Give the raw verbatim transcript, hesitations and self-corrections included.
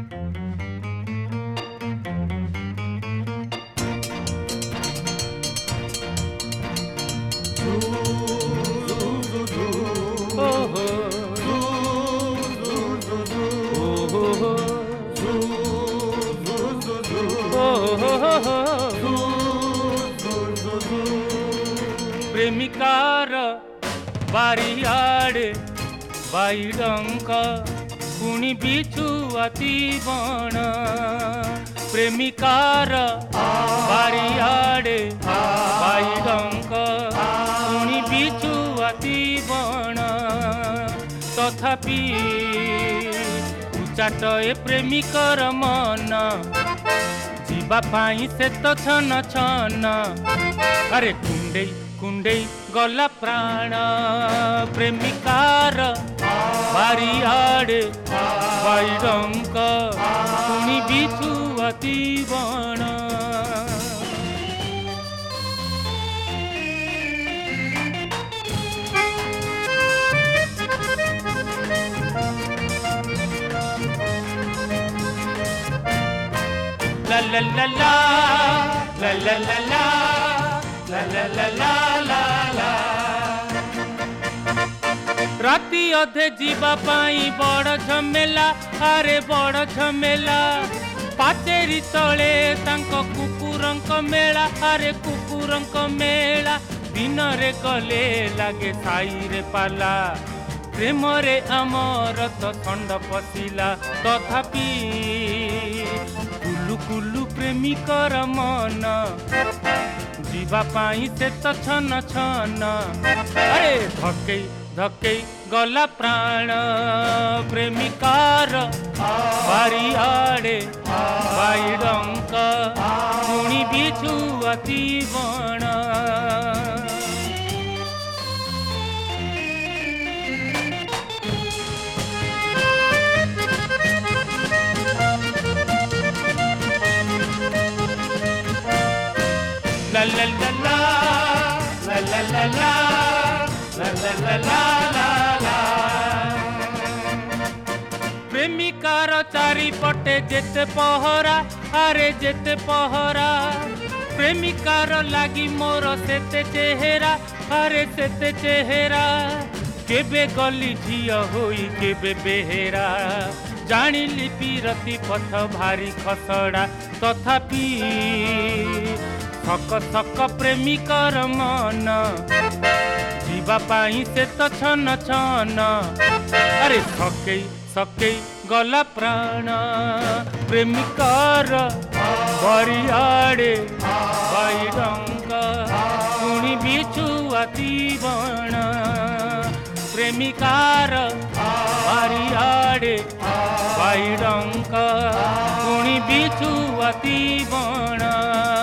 प्रेमिकार बारियाड़े बाईडंक पुणी बिछुआती बण प्रेमिकार बारियाड़े बाईडंक पुणी बिछुआती बण तथापि उचाट ए प्रेमिकर मन जीवा पाई से तो छन छन अरे कुंडे कुंडे गला प्राण प्रेमिकार बारियाड़े बाईडंक पुणी बिछुआती बण La la la la la la la la la la la la la la राती अधे जीवा पाई बड़ झमेला अरे बड़ झमेला पाचेरी तले तांको कुकुरंक मेला अरे कुकुरंक मेला दिन रे गले लागे साई रे पाला प्रेम रे आमर तो ठंड पशिला तथापि कुलु कुलु प्रेमिकर मन जीवा पाई से तो छन छन अरे धके धके गला प्राण प्रेमिकार बारियाड़े बाईडंक पुणी बिछुआती बण La la la la la la la la la la la la la la प्रेमिकार चारि पटे जेते पहरा अरे जेते पहरा प्रेमिकार लागी मोर सेते चेहरा अरे सेते चेहरा केबे गली झिया होई केबे बेहेरा जानिली पीरती पथ भारी खसड़ा तथापि थक थक प्रेमिकर मन जीवा पाई से तो छन छन अरे थके सके गला प्राण प्रेमिकर बारियाड़े बाईडंक पुणी बिछुआती बण प्रेमिकार बारियाड़े बाईडंक पुणी बिछुआती बण।